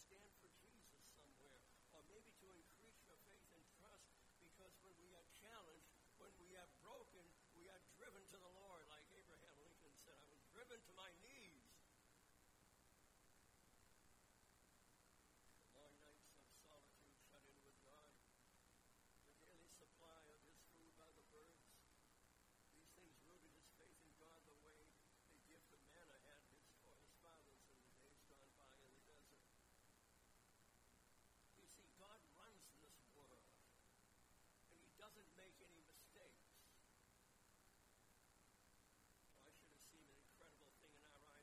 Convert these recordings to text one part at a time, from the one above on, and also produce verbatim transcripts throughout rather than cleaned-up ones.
stand for Jesus somewhere, or maybe to increase your faith and trust, because when we are challenged, when we are broken, we are driven to the Lord, like Abraham Lincoln said, I was driven to my knees. The long nights of solitude shut in with God, the daily supply of his food by the birds, these things rooted his faith in God the way the gift of manna had his, for his fathers in the days gone by in the desert. You see, God runs this world, and he doesn't make any mistakes. Oh, I should have seen an incredible thing in our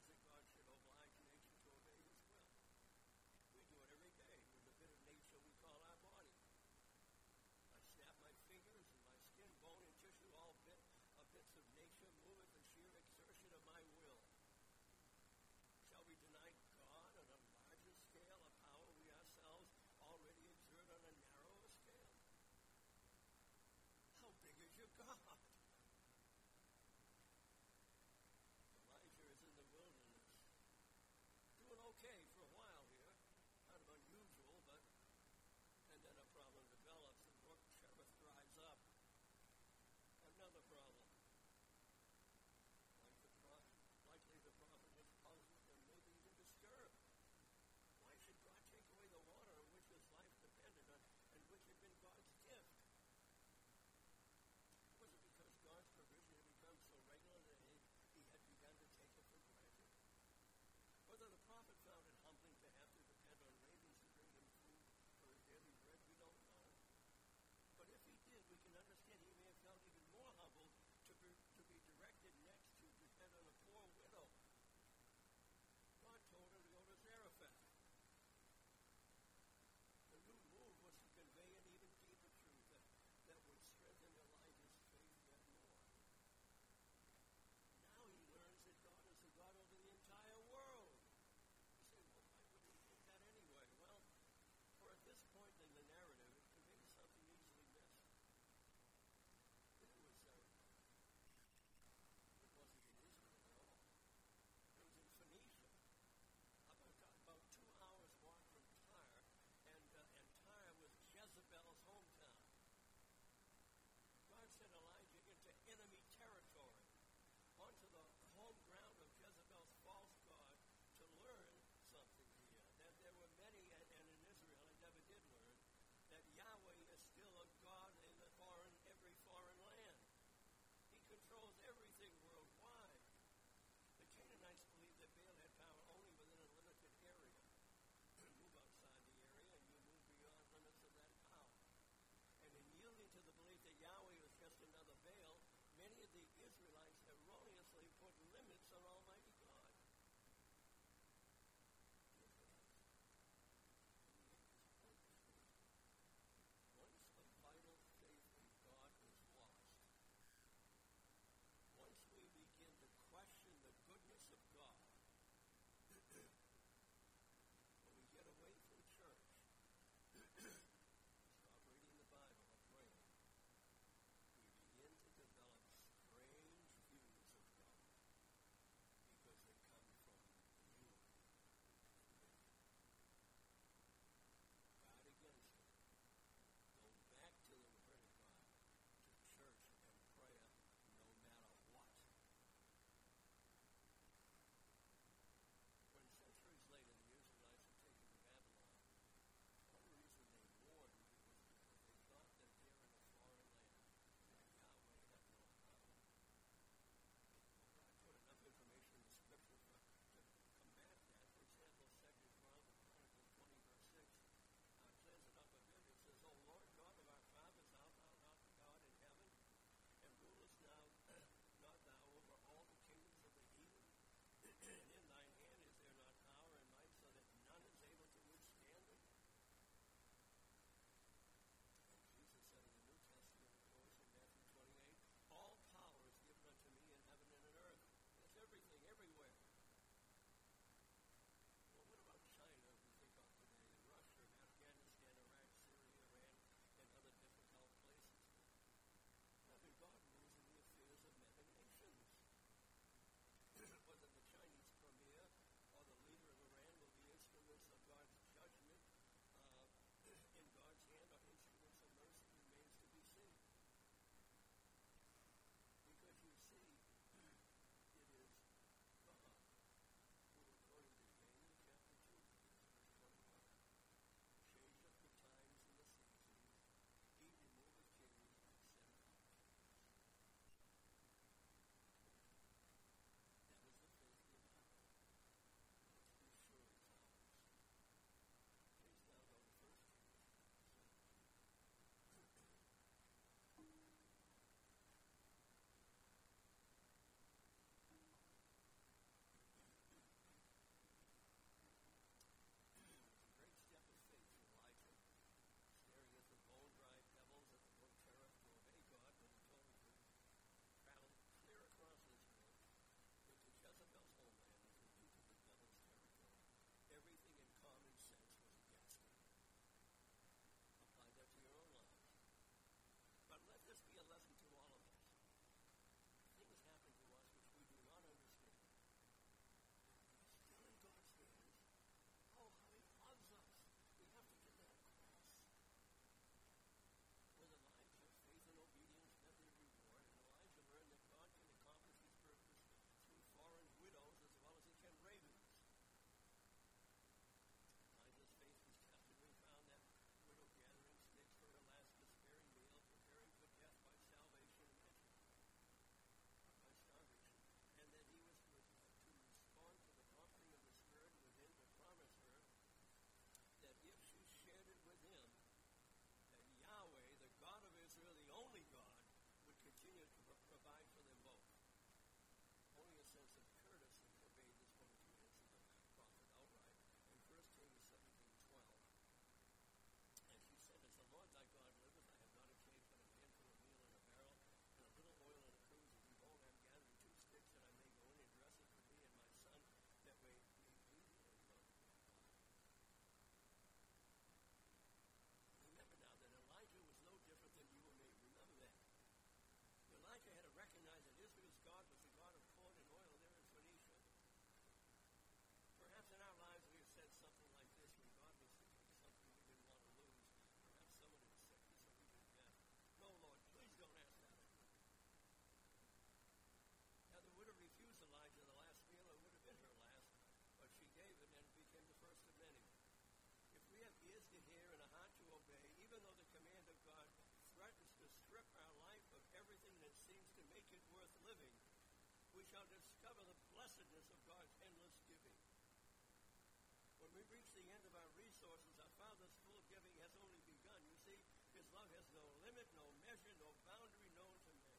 we shall discover the blessedness of God's endless giving. When we reach the end of our resources, our Father's full giving has only begun. You see, his love has no limit, no measure, no boundary known to man.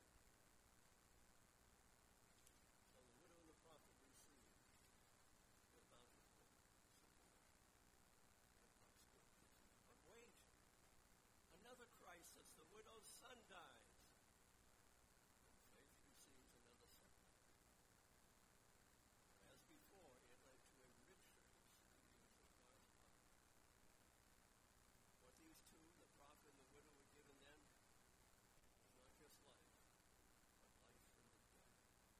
So the widow and the prophet received the bountiful support and prosperity. But wait, another crisis. The widow's son dies. And faith receives another setback. As before, it led to a richer experience of God's power. What these two, the prophet and the widow, were given then was not just life, but life from the dead.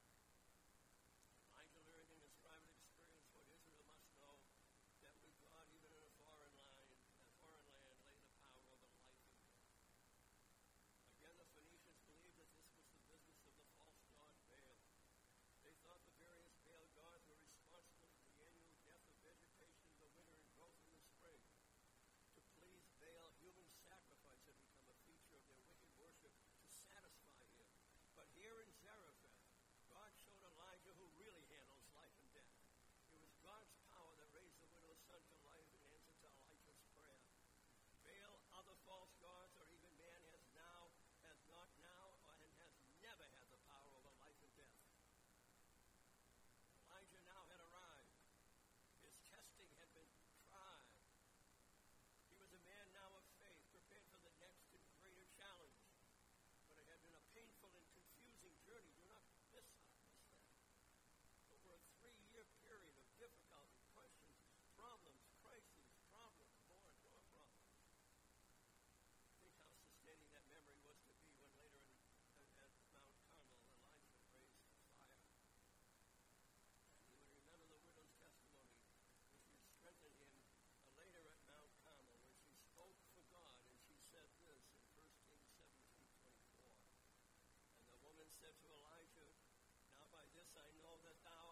Elijah learned in his private experience what Israel must know, that with God, even in a foreign land, a foreign land, lay the power over life and death. Again, the Phoenicians believed that this was the business of the false god Baal. They thought the various Baal gods were responsible for the annual death of vegetation in the winter and growth in the spring. To please Baal, human sacrifice had become a feature of their wicked worship to satisfy him. But here in Zarephath, God showed Elijah who really handles life and death. It was God's power that raised the widow's son to life in answer to Elijah's prayer. Baal, other false gods, or even man has now, has not now, and has never had the power over life and death. Elijah now had arrived. His testing had been tried. He was a man now of faith, prepared for the next and greater challenge. But it had been a painful and confusing journey. Do not miss, miss that. Over a three-year period of difficulty, questions, problems, crises, problems, more and more problems. Think how sustaining that memory was to be when later in, at Mount Carmel, Elijah raised fire. And he would remember the widow's testimony, which would strengthen him uh, later at Mount Carmel, where she spoke for God, and she said this in First Kings seventeen twenty-four. And the woman said to Elijah, "Now by this I know that thou